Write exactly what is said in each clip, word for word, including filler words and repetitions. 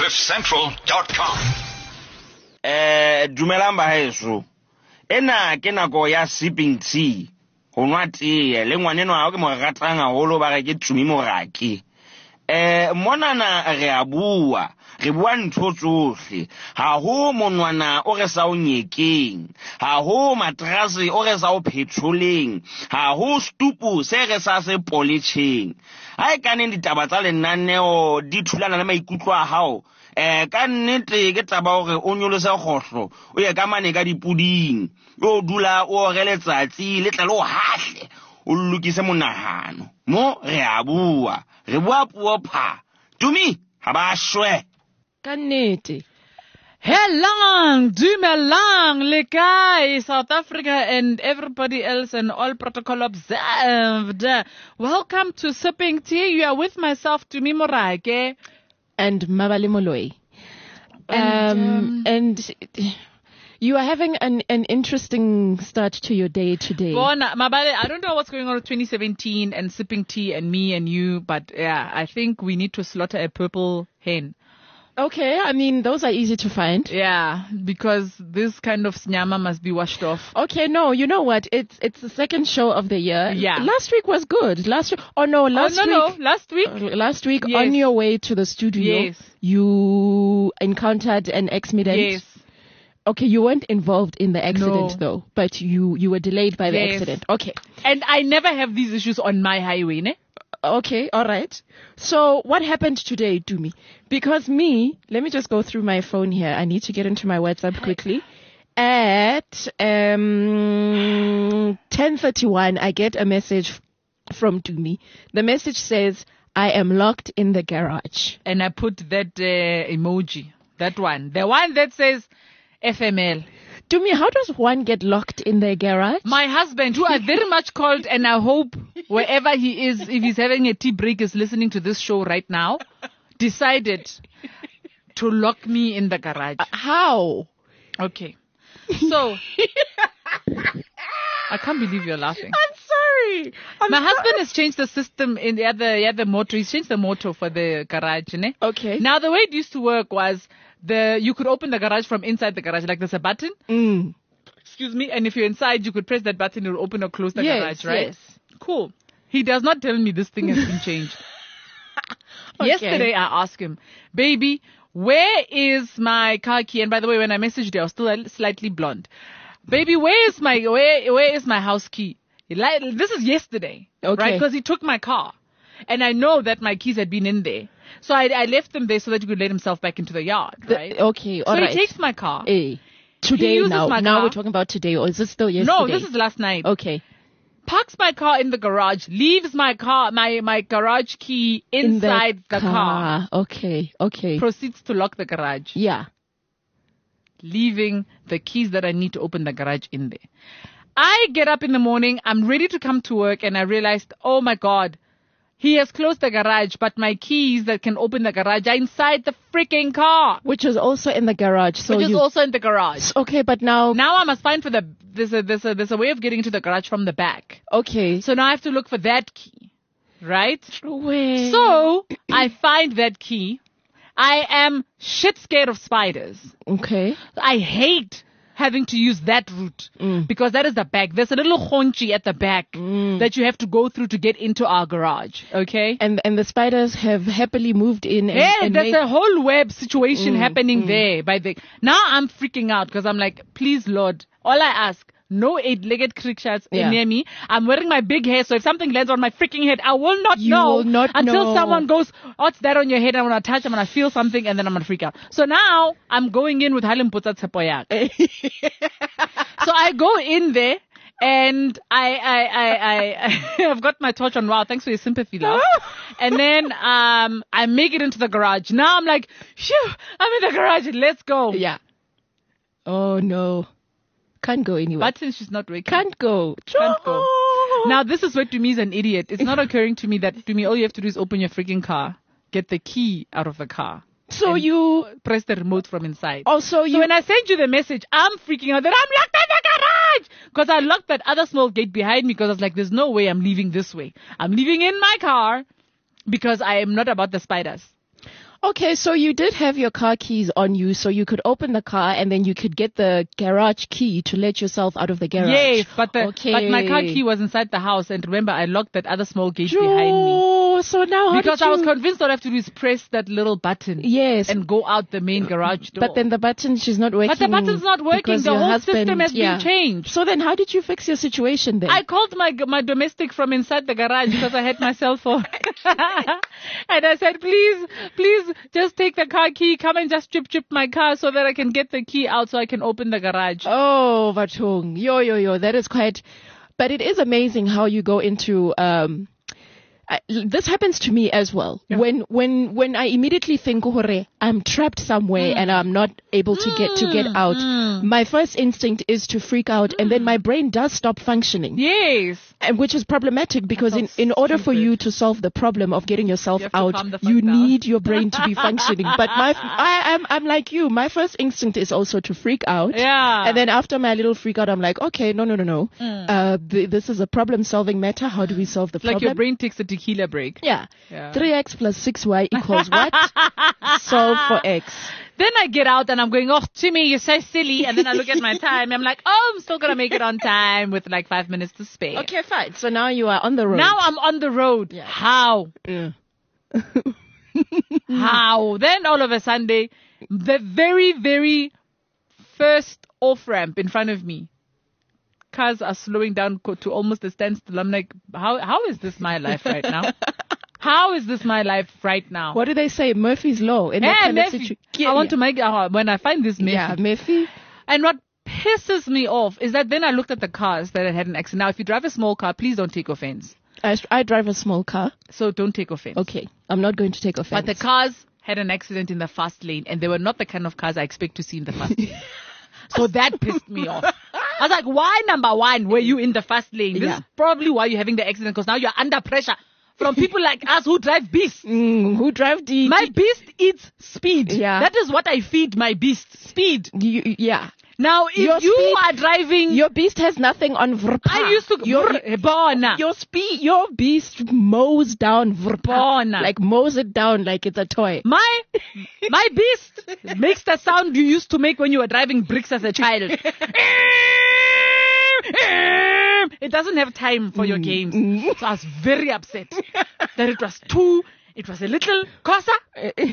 cliff central dot com. Eh dumelang ba heso. Ena ke nako ya sipping tea. Ho nwa tee le ngwaneno ha ke mo ratang haholo ba re ke Tumi Morake. Eh monana re a bua, re bua ntho tsohle. Ha ho monwana o re sa o nyekeng, ha ho matrase o re sa o petroleng, ha ho stupu se re sa se polishing. Ha e kaneng ditaba tsa lenaneo di thulana le maikutlo a hao. Eh ka nnete ke taba hore o nyolose kgohlo o ye ka mane ka dipuding o dula o re letsatsi le tla le o hahle o lokise monahano mo re a bua re bua puo pha Tumi ha ba shwe ka nnete. Helang, dumelang, le kae, South Africa and everybody else and all protocol observed. Welcome to Sipping Tea. You are with myself, Tumi Morake. And Mabali Moloi. And, Um, um, and you are having an, an interesting start to your day today. Bona, Mabale, I don't know what's going on with twenty seventeen and Sipping Tea and me and you, but yeah, I think we need to slaughter a purple hen. Okay, I mean, those are easy to find. Yeah, because this kind of nyama must be washed off. Okay, no, you know what? It's it's the second show of the year. Yeah. Last week was good. Last week, oh no, last oh, no, week. no, last week. uh, Last week, Yes. on your way to the studio, Yes. you encountered an accident. Yes. Okay, you weren't involved in the accident No. though, but you you were delayed by the Yes. accident. Okay. And I never have these issues on my highway, ne? Okay, all right. So what happened today, Tumi? Because me, let me just go through my phone here. I need to get into my WhatsApp quickly. At um ten thirty-one, I get a message from Tumi. The message says, I am locked in the garage. And I put that uh, emoji, that one. The one that says F M L. Tumi, how does one get locked in the garage? My husband, who I very much called, and I hope wherever he is, if he's having a tea break, is listening to this show right now, decided to lock me in the garage. Uh, how? Okay. So, I can't believe you're laughing. I'm sorry. I'm My sorry. husband has changed the system in the other, the other motor. He's changed the motor for the garage. Ne? Okay. Now, the way it used to work was the you could open the garage from inside the garage. Like there's a button. Mm. Excuse me. And if you're inside, you could press that button. It will open or close the Yes, garage, right? yes. Cool. He does not tell me this thing has been changed. Okay. Yesterday, I asked him, baby, where is my car key? And by the way, when I messaged you, I was still a- slightly blonde. Baby, where is my where where is my house key? He li- This is yesterday, Okay. right? Because he took my car, and I know that my keys had been in there, so I, I left them there so that he could let himself back into the yard, The- right? okay, all so right. he takes my car. Hey, today uses now. my Now car. we're talking about today, or is this still yesterday? No, this is last night. Okay. Parks my car in the garage, leaves my car, my, my garage key In inside the, car. Okay, okay. Proceeds to lock the garage, yeah. leaving the keys that I need to open the garage in there. I get up in the morning, I'm ready to come to work, and I realized, oh my God, he has closed the garage, but my keys that can open the garage are inside the freaking car, Which is also in the garage. So which is you, also in the garage. okay, but now, Now I must find for the, there's a, there's a, there's a way of getting to the garage from the back. okay. So now I have to look for that key, right? Wait. So I find that key. I am shit scared of spiders. okay. I hate having to use that route Mm. because that is the back. There's a little honchi at the back Mm. that you have to go through to get into our garage. Okay. And and the spiders have happily moved in. And, Yeah, and there's made- a whole web situation Mm, happening mm. there. By the now, I'm freaking out because I'm like, please, Lord, all I ask. No eight-legged creatures Yeah. near me. I'm wearing my big hair, so if something lands on my freaking head, I will not You know will not until know. someone goes, "What's that on your head?" I'm gonna touch, I'm gonna feel something, and then I'm gonna freak out. So now I'm going in with Halim Putsa Tsepoyak. So I go in there. And I, I, I, I, I've got my torch on. Wow, thanks for your sympathy, love. And then, um, I make it into the garage. Now I'm like, phew, I'm in the garage. Let's go. Yeah. Oh no. Can't go anywhere. But since she's not waking, Can't go. Can't go. Now this is where Tumi is an idiot. It's not occurring to me that Tumi, all you have to do is open your freaking car, get the key out of the car, So and you press the remote from inside. also So you when I send you the message, I'm freaking out that I'm locked in the garage because I locked that other small gate behind me because I was like, there's no way I'm leaving this way. I'm leaving in my car because I am not about the spiders. Okay, so you did have your car keys on you, so you could open the car and then you could get the garage key to let yourself out of the garage. Yes, but the okay. but my car key was inside the house, and remember, I locked that other small gate behind me. Oh, so now how Because did you... I was convinced all I have to do is press that little button. Yes. And go out the main garage door. But then the button, she's not working. But the button's not working. because The your whole husband, system has yeah. been changed. So then how did you fix your situation then? I called my my domestic from inside the garage because I had my cell phone. And I said, please, please just take the car key, come and just chip chip my car so that I can get the key out so I can open the garage. Oh, Vatung. Yo, yo, yo. That is quite, but it is amazing how you go into, um, I, this happens to me as well. Yeah. When, when, when I immediately think, Hore, I'm trapped somewhere Mm. and I'm not able to get, to get out. Mm. My first instinct is to freak out and then my brain does stop functioning. Yes. And which is problematic because in, That's in order for stupid. you to solve the problem of getting yourself You have to out, calm the fuck you down. need your brain to be functioning. But my, I, I'm, I'm like you. My first instinct is also to freak out. Yeah. And then after my little freak out, I'm like, okay, no, no, no, no. Mm. Uh, th- this is a problem solving matter. How do we solve the It's like problem? your brain takes a tequila break. Yeah. Yeah. three x plus six y equals what? Solve for x. Then I get out and I'm going, oh, Timmy, you're so silly. And then I look at my time. I'm like, oh, I'm still going to make it on time with like five minutes to spare. Okay, fine. So now you are on the road. Now I'm on the road. Yeah. How? Yeah. How? Then all of a Sunday, the very, very first off ramp in front of me, cars are slowing down co- to almost a standstill. I'm like, how? How is this my life right now? How is this my life right now? What do they say? Murphy's Law. In that Hey, kind of Murphy. situ- I want to make, uh, when I find this Murphy. Yeah, Murphy. And what pisses me off is that then I looked at the cars that had an accident. Now, if you drive a small car, please don't take offense. I, I drive a small car. So don't take offense. Okay, I'm not going to take offense. But the cars had an accident in the fast lane, and they were not the kind of cars I expect to see in the fast lane. So that pissed me off. I was like, why, number one, were you in the fast lane? This Yeah. is probably why you're having the accident, because now you're under pressure from people like us who drive beasts. Mm, who drive the... My beast eats speed. Yeah. That is what I feed my beast, speed. You, yeah. Now, if Your you speed- are driving... Your beast has nothing on vrpa. I used to... Your, Bona. your speed, your beast mows down vrpa. Bona. Like mows it down like it's a toy. My my beast makes the sound you used to make when you were driving bricks as a child. It doesn't have time for your games. So I was very upset that it was too, it was a little Corsa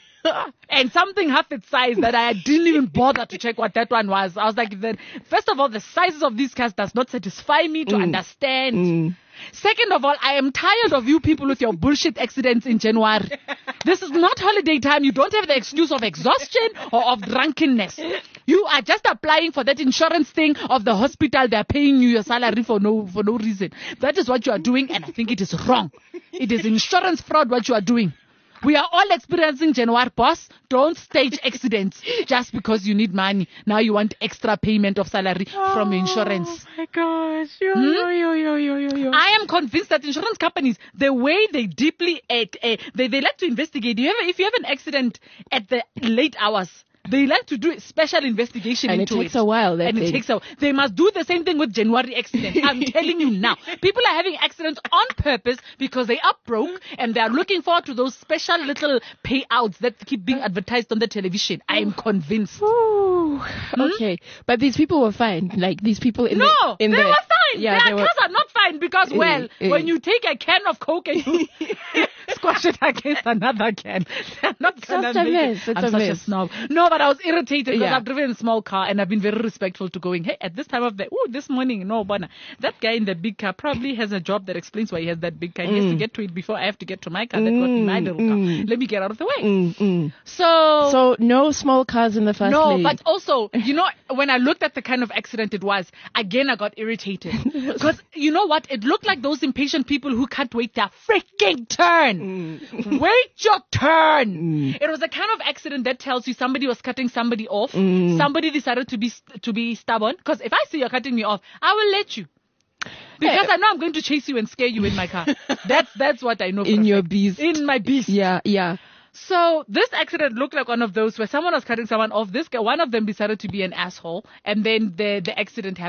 and something half its size that I didn't even bother to check what that one was. I was like, then, first of all, the sizes of these cars does not satisfy me to understand. Mm. Second of all, I am tired of you people with your bullshit accidents in January. This is not holiday time. You don't have the excuse of exhaustion or of drunkenness. You are just applying for that insurance thing of the hospital. They're paying you your salary for no for no reason. That is what you are doing, and I think it is wrong. It is insurance fraud what you are doing. We are all experiencing January, boss. Don't stage accidents just because you need money. Now you want extra payment of salary from insurance. Oh my gosh. Yo, Hmm? yo, yo, yo, yo, yo, yo. I am convinced that insurance companies, the way they deeply, uh, uh, they, they like to investigate. You have, if you have an accident at the late hours, they like to do a special investigation And it into takes a while, that and it thing. takes a They must do the same thing with January accidents. I'm telling you now. People are having accidents on purpose because they are broke and they are looking forward to those special little payouts that keep being advertised on the television. I am convinced. Ooh. Okay, but these people were fine. Like these people in No, the in they the, were fine. Yeah, Their they were. cars are not fine because, well, eh. when you take a can of Coke and you squash it against another can, they're not It's gonna just a make mess. it. It's I'm a such a mess. snob. No, but I was irritated because Yeah. I've driven a small car and I've been very respectful to going, hey, at this time of the, oh, this morning, no, Bona, that guy in the big car probably has a job that explains why he has that big car. He has to get to it before I have to get to my car that got me my little car. Let me get out of the way. Mm, mm. So, So no small cars in the first no, lane. but also, you know, when I looked at the kind of accident it was, again, I got irritated. Because, you know what? It looked like those impatient people who can't wait their freaking turn. Wait your turn. It was the kind of accident that tells you somebody was cutting somebody off. Somebody decided to be to be stubborn. Because if I see you're cutting me off, I will let you. Because Hey. I know I'm going to chase you and scare you in my car. That's that's what I know. for in a your fact. beast. In my beast. Yeah, yeah. So this accident looked like one of those where someone was cutting someone off. This guy, one of them decided to be an asshole, and then the the accident happened.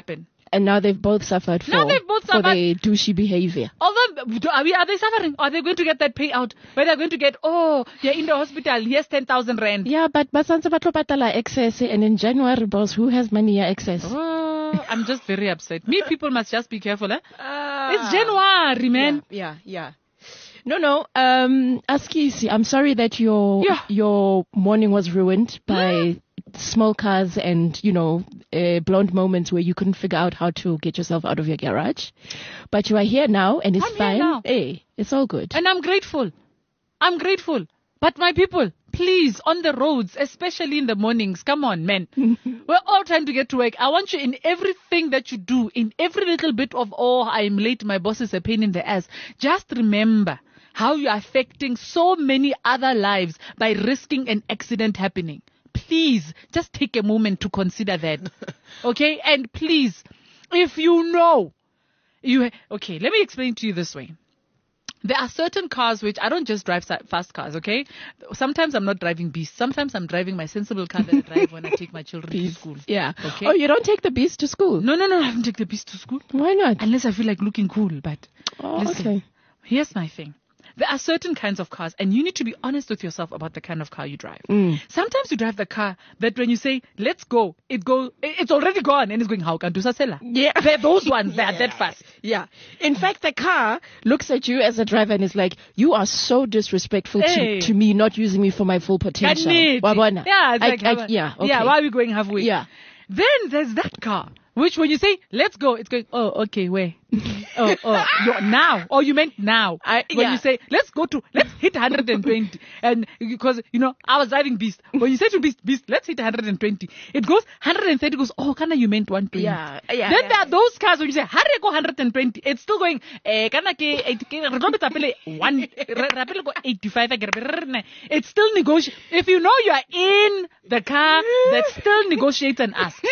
And now they've both suffered for, Now they've both for suffered. their douchey behavior. Although, do- are, we, are they suffering? Are they going to get that payout? Where they're going to get, oh, you're in the hospital, here's ten thousand rand. Yeah, but basanse batlo patala excess, and in January, boss, who has money yeah, excess? Oh, I'm just very upset. Me, people must just be careful. Eh? Ah. It's January, man. Yeah, yeah. No, no. Um, Askisi, I'm sorry that your Yeah. your morning was ruined by small cars and, you know, uh, blonde moments where you couldn't figure out how to get yourself out of your garage. But you are here now, and it's I'm here fine. now. Hey, it's all good. And I'm grateful. I'm grateful. But my people, please, on the roads, especially in the mornings, come on, man. We're all trying to get to work. I want you in everything that you do, in every little bit of, oh, I'm late, my boss is a pain in the ass. Just remember how you're affecting so many other lives by risking an accident happening. Please, just take a moment to consider that. Okay? And please, if you know, you, okay, let me explain to you this way. There are certain cars which I don't just drive sa- fast cars, okay? Sometimes I'm not driving beast. Sometimes I'm driving my sensible car that I drive when I take my children to school. Yeah. Okay. Oh, you don't take the beast to school? No, no, no, I haven't taken the beast to school. Why not? Unless I feel like looking cool. But Oh, listen, okay. here's my thing. There are certain kinds of cars, and you need to be honest with yourself about the kind of car you drive. Mm. Sometimes you drive the car that when you say, let's go, it go, it's already gone, and it's going, how can do sasela? Yeah. They're those ones that are that fast. Yeah. In fact, the car looks at you as a driver and is like, you are so disrespectful Hey. to, to me, not using me for my full potential. Kannete. Wabona? Yeah, it's I- like, I- have a- yeah, okay. yeah, why are we going halfway? Yeah. Then there's that car, which when you say, let's go, it's going, oh, okay, where? oh, oh, you're now. Oh, you meant now. I- when yeah. you say, let's go to, let's hit one hundred twenty. And because, you know, I was driving Beast. When you say to Beast, Beast, let's hit one hundred twenty. It goes one hundred thirty, goes, oh, kinda you meant one twenty. Yeah, yeah, Then yeah. there are those cars when you say, hurry, go one hundred twenty. It's still going, eh, kinda ke, eh, ke, re tlo betsa pele one, re- re pele go eighty-five. It's still negotiate. If you know you are in the car that still negotiates and asks.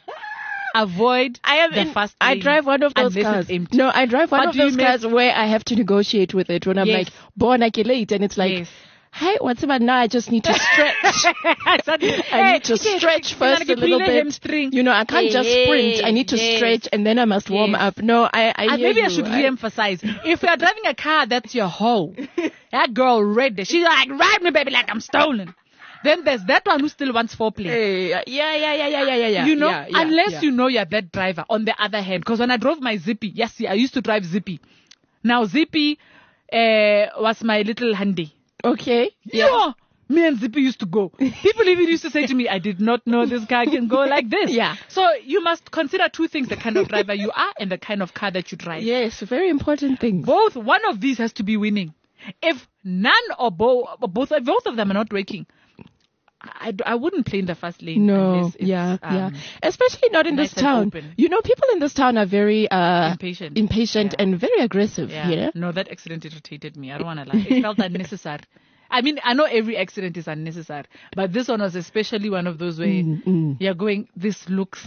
Avoid I am the in, fast I lane drive one of those unless cars. it's empty. No, I drive one But of do you those make- cars where I have to negotiate with it when I'm Yes. like, born I late, and it's like, Yes. hey, what's about now? I just need to stretch. I need to stretch first a little bit. You know, I can't just sprint. I need to Yes. stretch and then I must warm Yes. up. No, I, I And hear maybe I you. should re-emphasize. If you are driving a car that's your hoe, that girl red there, she's like, ride me, baby, like I'm stolen. Then there's that one who still wants foreplay. Hey, yeah, yeah, yeah, yeah, yeah, yeah, yeah. You know, yeah, yeah, unless yeah. you know you're that driver. On the other hand, because when I drove my Zippy, yes, see, I used to drive Zippy. Now Zippy uh, was my little handy. Okay. Yeah. Me and Zippy used to go. People even used to say to me, I did not know this car can go like this. Yeah. So you must consider two things, the kind of driver you are and the kind of car that you drive. Yes, very important thing. Both, one of these has to be winning. If none or both, both, both of them are not working, I, I wouldn't play in the fast lane. No, unless it's, yeah, um, yeah. Especially not in nice this and town. open. You know, people in this town are very uh, Impatient. impatient Yeah. and very aggressive. Yeah. You know? No, that accident irritated me. I don't want to lie. It felt unnecessary. I mean, I know every accident is unnecessary, but this one was especially one of those where Mm, mm. you're going, this looks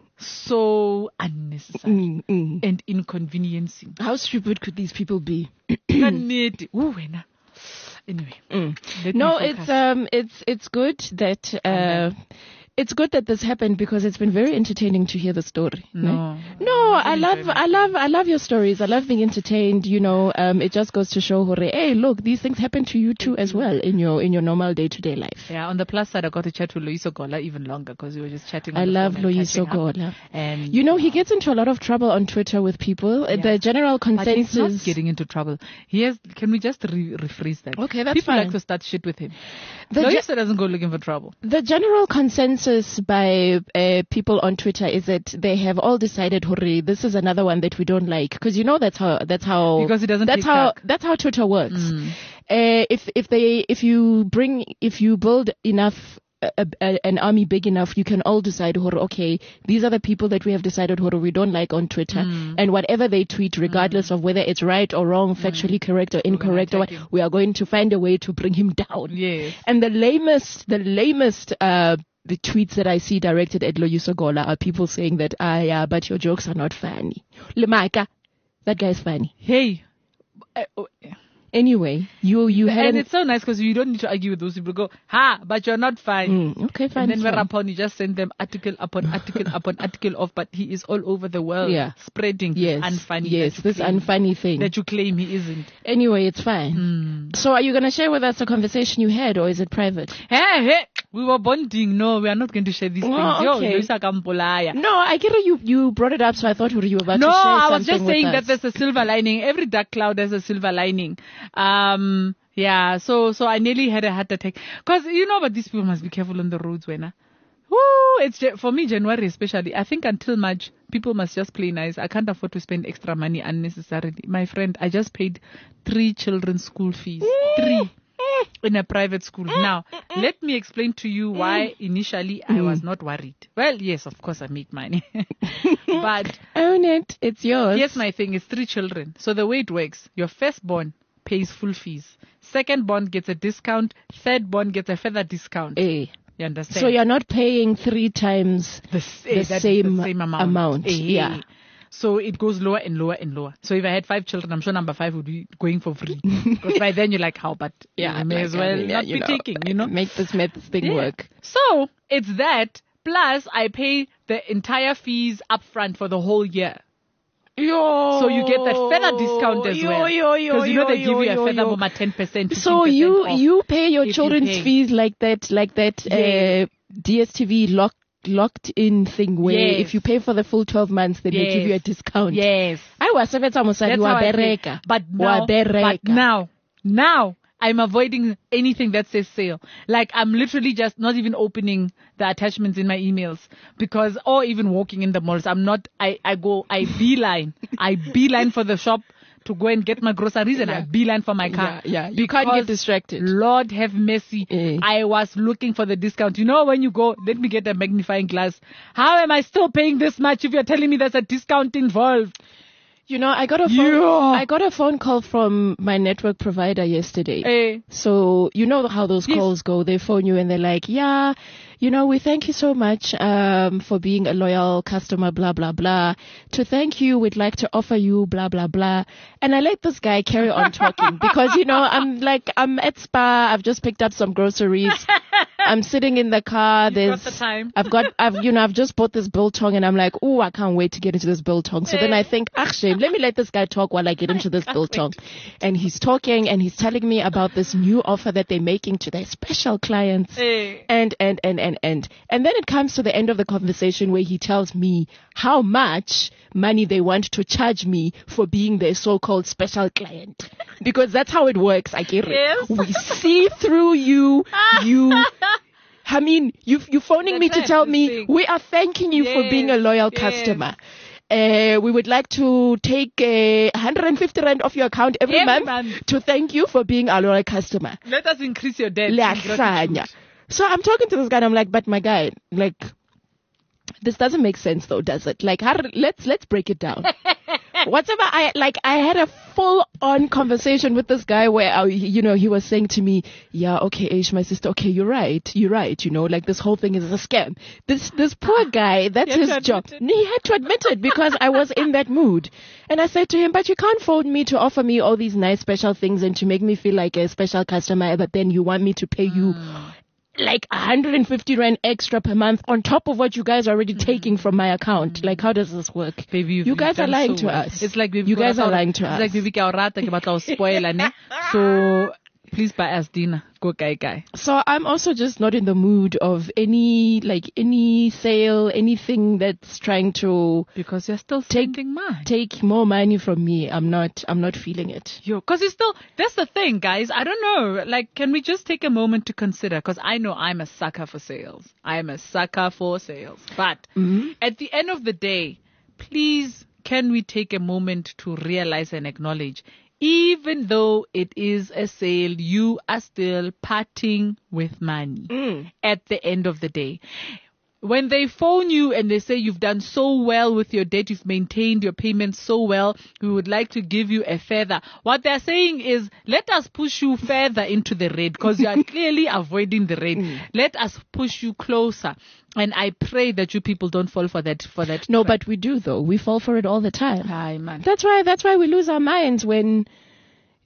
so unnecessary Mm, mm. and inconveniencing. How stupid could these people be? Kannete. Ooh, wena. Anyway. let No, me it's focus. um, it's it's good that uh, it's good that this happened because it's been very entertaining to hear the story. No. No, I wasn't love, enjoying I love, I love your stories. I love being entertained. You know, um, it just goes to show, hore, hey, look, these things happen to you too as well in your in your normal day to day life. Yeah, on the plus side, I got to chat with Loyiso Gola even longer because we were just chatting. On I the love phone and Loyiso catching up. Gola. And You know, he gets into a lot of trouble on Twitter with people. Uh, Yeah. The general But he's consensus. not getting into trouble. He has, can we just re- rephrase that? Okay, that's People fine. like to start shit with him. The The ge- doesn't go looking for trouble. The general consensus by uh, people on Twitter is that they have all decided, hurry, this is another one that we don't like, because you know that's how that's how Because he doesn't that's take how cuck. that's how Twitter works. Mm. Uh, if if they if you bring if you build enough. A, a, an army big enough, you can all decide, hurry, okay, these are the people that we have decided, hurry, we don't like on Twitter, Mm. and whatever they tweet, regardless of whether it's right or wrong, factually correct or incorrect, or what, attack him. we are going to find a way to bring him down. Yes. And the lamest, the lamest, uh, the tweets that I see directed at Loyiso Gola are people saying that, ah, yeah, but your jokes are not funny. Lemaka, that guy's funny. Hey. Uh, oh, Anyway, you you had And an, it's so nice because you don't need to argue with those people. Go, ha, but you're not fine. Mm, okay, fine. And then it's fine. whereupon you just send them article upon article upon article of, but he is all over the world Yeah. spreading Yes, this unfunny. yes, that you this claim, unfunny thing. that you claim he isn't. Anyway, it's fine. Mm. So, are you gonna share with us a conversation you had, or is it private? Hey, hey, we were bonding. No, we are not going to share these Oh, things. Yo, okay. Luisa Kampolaya. No, I get it. You you brought it up, so I thought you were about No, to share I something was just with saying us. that there's a silver lining. Every dark cloud has a silver lining. Um, yeah, so so I nearly had a heart attack. Because, you know, but these people must be careful on the roads, when I... Woo, it's Ja- for me, January especially. I think until March, people must just play nice. I can't afford to spend extra money unnecessarily. My friend, I just paid three children's school fees. Three. In a private school. Now, let me explain to you why initially I was not worried. Well, yes, of course I made money. But Own it. It's yours. here's my thing. It's three children. So the way it works, your firstborn pays full fees. Second born gets a discount. Third born gets a further discount. Eh. You understand? So you're not paying three times the, s- the eh, that is same the same amount. amount, Eh, yeah. So it goes lower and lower and lower. So if I had five children, I'm sure number five would be going for free. Because by then you're like, how? But Yeah, you may like, as I well mean, yeah, not you be know, taking, you know? Make this math thing Yeah. work. So it's that, plus I pay the entire fees upfront for the whole year. Yo. So you get that feather discount as yo, well. Yo, yo, Because you know yo, they give yo, you a yo, feather yo. bomber ten percent. So you off. you pay your if you children's pay. fees like that, like that Yes. uh, D S T V locked locked in thing where Yes. if you pay for the full twelve months, then they give you a Yes. discount. Yes. I was seven times That's how I pay. But now, but now, now I'm avoiding anything that says sale. Like I'm literally just not even opening the attachments in my emails because, or even walking in the malls. I'm not, I, I go, I beeline. I beeline for the shop to go and get my groceries and I Yeah. beeline for my car. Yeah, yeah. You can't get Because distracted. Lord have mercy. Eh. I was looking for the discount. You know, when you go, let me get a magnifying glass. How am I still paying this much if you're telling me there's a discount involved? You know, I got a phone, Yeah. I got a phone call from my network provider yesterday. Eh. So you know how those Yes. calls go. They phone you and they're like, yeah, you know, we thank you so much um, for being a loyal customer, blah, blah, blah. To thank you, we'd like to offer you blah, blah, blah. And I let this guy carry on talking because, you know, I'm like, I'm at Spa. I've just picked up some groceries. I'm sitting in the car. You've There's, got the time. I've got, I've, you know, I've just bought this biltong and I'm like, oh, I can't wait to get into this biltong. So then I think, actually, let me let this guy talk while I get into this biltong. And he's talking and he's telling me about this new offer that they're making to their special clients. Eh. And, and, and, and, and. And then it comes to the end of the conversation where he tells me how much money they want to charge me for being their so-called special client. Because that's how it works, I get it. Yes. We see through you, you... I mean, you you phoning That's me to right, tell the me thing. we are thanking you for being a Yes, loyal yes. customer. Uh, we would like to take uh, one hundred fifty rand off your account every, Every month, month. to thank you for being a loyal customer. Let us increase your debt. Lasagna. So I'm talking to this guy and I'm like, but my guy, like, this doesn't make sense though, does it? Like, how, let's let's break it down. Whatever I like, I had a full on conversation with this guy where I, you know, he was saying to me, "Yeah, okay, Aish, my sister, okay, you're right, you're right. You know, like this whole thing is a scam." This this poor guy, that's He had his to job. admit He had to admit it because I was in that mood, and I said to him, "But you can't phone me to offer me all these nice special things and to make me feel like a special customer, but then you want me to pay you." Like one hundred fifty rand extra per month on top of what you guys are already taking from my account. Like, how does this work? Baby, you've, you you've guys are done lying so to well. us. It's like baby, you guys ko are rata- lying to us. It's like baby, ke a o rata, ke batla o spoila, ne? So please buy us dinner. Go guy guy. So I'm also just not in the mood of any, like, any sale, anything that's trying to Because you're still Take- spending money. take more money from me. I'm not, I'm not feeling it. Yo, cause it's still, that's the thing, guys. I don't know. Like, can we just take a moment to consider? Cause I know I'm a sucker for sales. I'm a sucker for sales. But at the end of the day, please, can we take a moment to realize and acknowledge, even though it is a sale, you are still parting with money at the end of the day. When they phone you and they say you've done so well with your debt, you've maintained your payments so well, we would like to give you a feather. What they're saying is, let us push you further into the red because you are clearly avoiding the red. Let us push you closer. And I pray that you people don't fall for that, for that. No, trap. but we do though. We fall for it all the time. Hi, man. That's why, that's why we lose our minds when,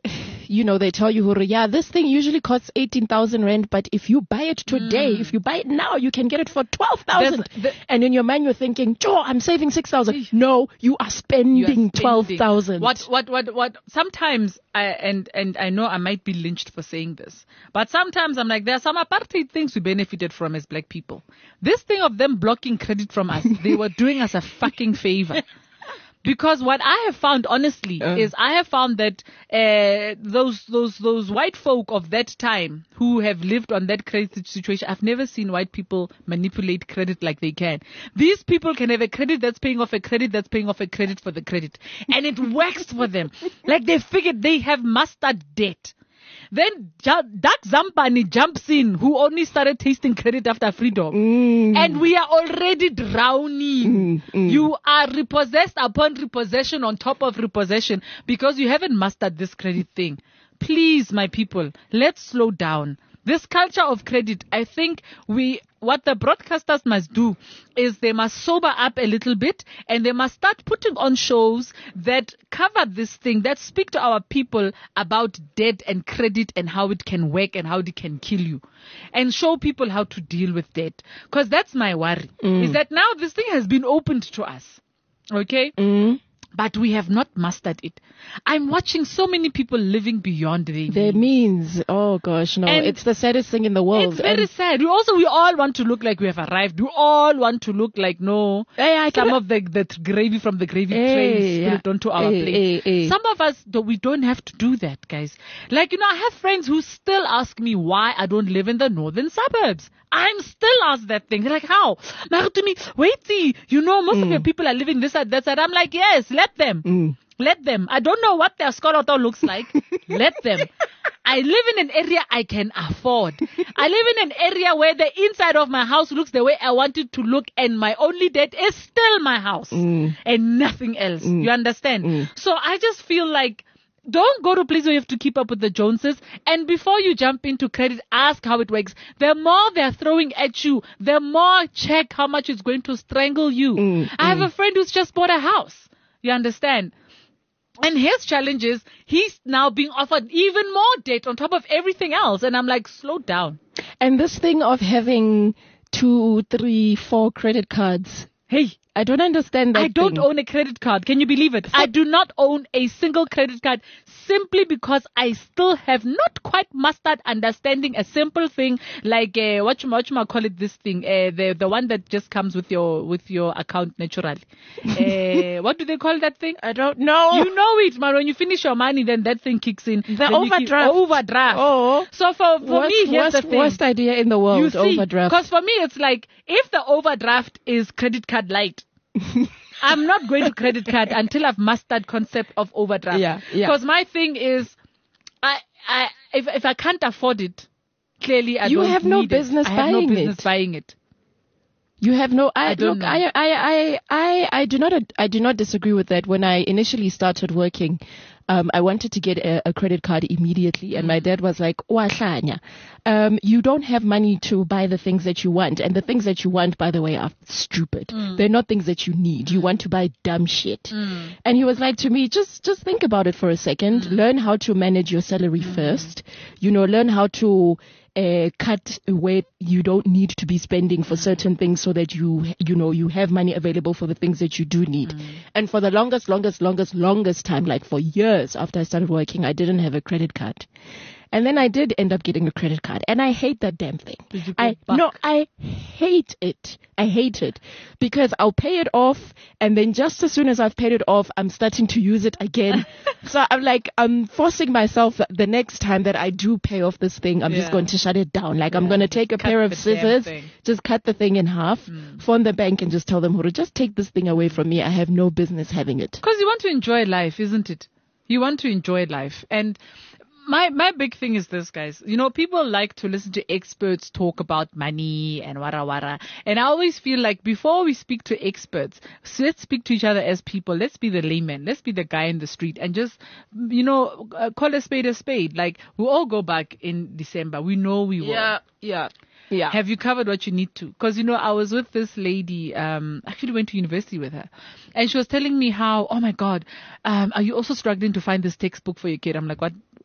you know, they tell you, "Hore, yeah, this thing usually costs eighteen thousand rand, but if you buy it today, if you buy it now, you can get it for twelve thousand. There's- the- And in your mind, you're thinking, Joe, I'm saving six thousand. No, you are You are spending twelve spending. thousand. What, what, what, what? Sometimes I and and I know I might be lynched for saying this, but sometimes I'm like, there are some apartheid things we benefited from as black people. This thing of them blocking credit from us, they were doing us a fucking favor. Because what I have found, honestly, Uh. is I have found that uh, those those those white folk of that time who have lived on that credit situation, I've never seen white people manipulate credit like they can. These people can have a credit that's paying off a credit that's paying off a credit for the credit, and it works for them. Like they figured they have mastered debt. Then Ja- Dak Zampani jumps in, who only started tasting credit after freedom. Mm. And we are already drowning. You are repossessed upon repossession on top of repossession because you haven't mastered this credit thing. Please, my people, let's slow down. This culture of credit, I think we, what the broadcasters must do is they must sober up a little bit and they must start putting on shows that cover this thing, that speak to our people about debt and credit and how it can work and how it can kill you, and show people how to deal with debt. Because that's my worry, is that now this thing has been opened to us. Okay? Mm. But we have not mastered it. I'm watching so many people living beyond their Their means. means. Oh gosh, no. And it's the saddest thing in the world. It's very And- sad. We also, we all want to look like we have arrived. We all want to look like, no, Hey, I some can- of the, the gravy from the gravy Hey, train yeah. spilled onto our Hey, plate. hey, hey. Some of us, though, we don't have to do that, guys. Like, you know, I have friends who still ask me why I don't live in the northern suburbs. I'm still asked that thing. They're like, how? Mara to me, wait, see, you know, most of your people are living this side, that side. I'm like, yes, let them. Mm. Let them. I don't know what their skeleton looks like. Let them. I live in an area I can afford. I live in an area where the inside of my house looks the way I want it to look, and my only debt is still my house Mm. and nothing else. You understand? Mm. So I just feel like, don't go to a place where you have to keep up with the Joneses. And before you jump into credit, ask how it works. The more they're throwing at you, the more check how much it's going to strangle you. Mm, I have a friend who's just bought a house. You understand? And his challenge is he's now being offered even more debt on top of everything else. And I'm like, slow down. And this thing of having two, three, four credit cards. Hey, I don't understand that I don't thing. own a credit card. Can you believe it? I do not own a single credit card simply because I still have not quite mastered understanding a simple thing like uh, what you what you might call it this thing uh, the the one that just comes with your with your account naturally. Uh, what do they call that thing? I don't know. You know it, man. When you finish your money, then that thing kicks in. The Then you keep- overdraft. Overdraft. Oh. So for, for worst, me, here's worst, the thing. worst idea in the world, You see, overdraft. because for me, it's like, if the overdraft is credit card light, I'm not going to credit card until I've mastered concept of overdraft. Yeah, yeah. Because my thing is, I, I, if, if I can't afford it, clearly I You don't have no need it. business I have no buying business it. buying it. You have no. I, I don't look. know. I, I, I, I, I do not. I do not disagree with that. When I initially started working, um, I wanted to get a, a credit card immediately, and my dad was like, "Wahlanya, um, you don't have money to buy the things that you want, and the things that you want, by the way, are stupid. They're not things that you need. You want to buy dumb shit." And he was like to me, "Just, just think about it for a second. Learn how to manage your salary first. You know, learn how to." Uh, cut where you don't need to be spending for certain things so that you, you know, you have money available for the things that you do need." And for the longest, longest, longest, longest time, like for years after I started working, I didn't have a credit card. And then I did end up getting a credit card, and I hate that damn thing. Did you go I back? no, I hate it. I hate it because I'll pay it off, and then just as soon as I've paid it off, I'm starting to use it again. So I'm like, I'm forcing myself that the next time that I do pay off this thing, I'm Yeah. just going to shut it down. Like I'm Yeah, going to just take a cut pair of the damn scissors, thing. just cut the thing in half, phone the bank, and just tell them, "Huru, just take this thing away from me. I have no business having it." Because you want to enjoy life, isn't it? You want to enjoy life. And my my big thing is this, guys. You know, people like to listen to experts talk about money and wara wara. And I always feel like before we speak to experts, so let's speak to each other as people. Let's be the layman. Let's be the guy in the street and just, you know, uh, call a spade a spade. Like, we all go back in December. We know we will. yeah, yeah. Have you covered what you need to? Because, you know, I was with this lady, um, actually went to university with her. And she was telling me how, oh my God, um, are you also struggling to find this textbook for your kid? I'm like, what,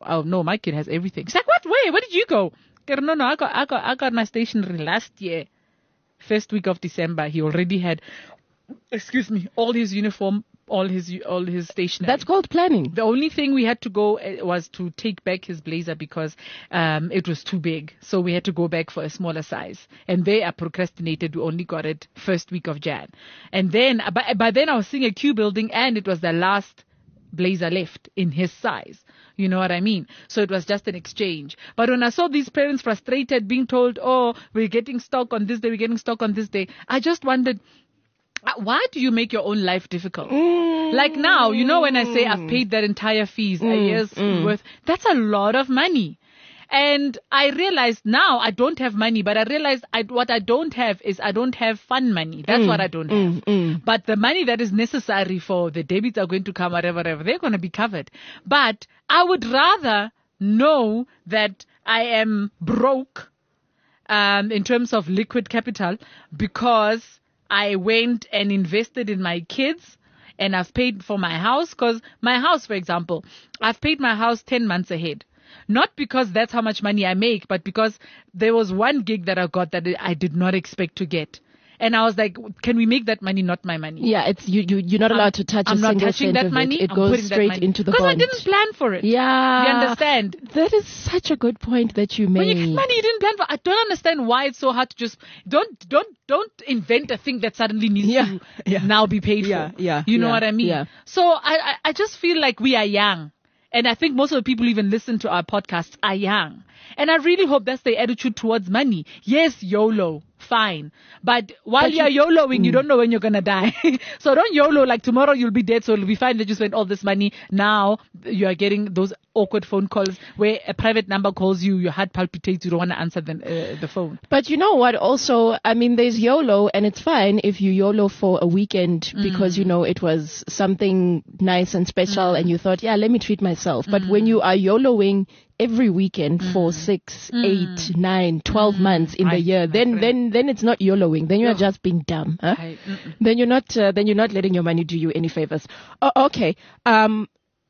oh no, my kid has everything. She's like, what? Where? Where did you go? I said, no, no, I got, I got, I got my stationery last year. First week of December, he already had, excuse me, all his uniform, all his, all his stationery. That's called planning. The only thing we had to go uh, was to take back his blazer because um, it was too big. So we had to go back for a smaller size. And they are procrastinated. We only got it first week of Jan. And then, by, by then I was seeing a queue building and it was the last blazer left in his size. You know what I mean? So it was just an exchange. But when I saw these parents frustrated, being told, oh, we're getting stock on this day, we're getting stock on this day, I just wondered, why do you make your own life difficult? Mm. Like now, you know, when I say I've paid that entire fees, Mm. a year's Mm. worth, that's a lot of money. And I realized now I don't have money, but I realized I, what I don't have is I don't have fun money. That's Mm. what I don't Mm. have. Mm. But the money that is necessary for the debits are going to come, whatever, whatever, they're going to be covered. But I would rather know that I am broke um, in terms of liquid capital because I went and invested in my kids and I've paid for my house. Because my house, for example, I've paid my house ten months ahead. Not because that's how much money I make, but because there was one gig that I got that I did not expect to get. And I was like, can we make that money not my money? Yeah, it's you. you you're not allowed I'm, to touch I'm a not single touching cent that of money. it. It I'm goes putting that straight money. into the Because I bond. didn't plan for it. Yeah, You understand? That is such a good point that you When made. you get money you didn't plan for, I don't understand why it's so hard to just don't don't don't invent a thing that suddenly needs Yeah, to yeah. now be paid Yeah, for. yeah, You know yeah, what I mean? yeah. So I, I I just feel like we are young. And I think most of the people even listen to our podcasts are young. And I really hope that's their attitude towards money. Yes, YOLO, fine. But while But you're you- YOLOing, Mm. you don't know when you're going to die. So don't YOLO like tomorrow you'll be dead, so it'll be fine that you spent all this money. Now you are getting those awkward phone calls where a private number calls you, your heart palpitates, you don't want to answer the, uh, the phone. But you know what? Also, I mean, there's YOLO, and it's fine if you YOLO for a weekend because, you know, it was something nice and special and you thought, yeah, let me treat myself. But when you are YOLOing every weekend for six, eight, nine, twelve months in the Aye, year, my then, friend. then, then it's not YOLOing. Then you're No. just being dumb. Huh? I- mm-mm. Then you're not, uh, then you're not letting your money do you any favors. Oh, okay. Um,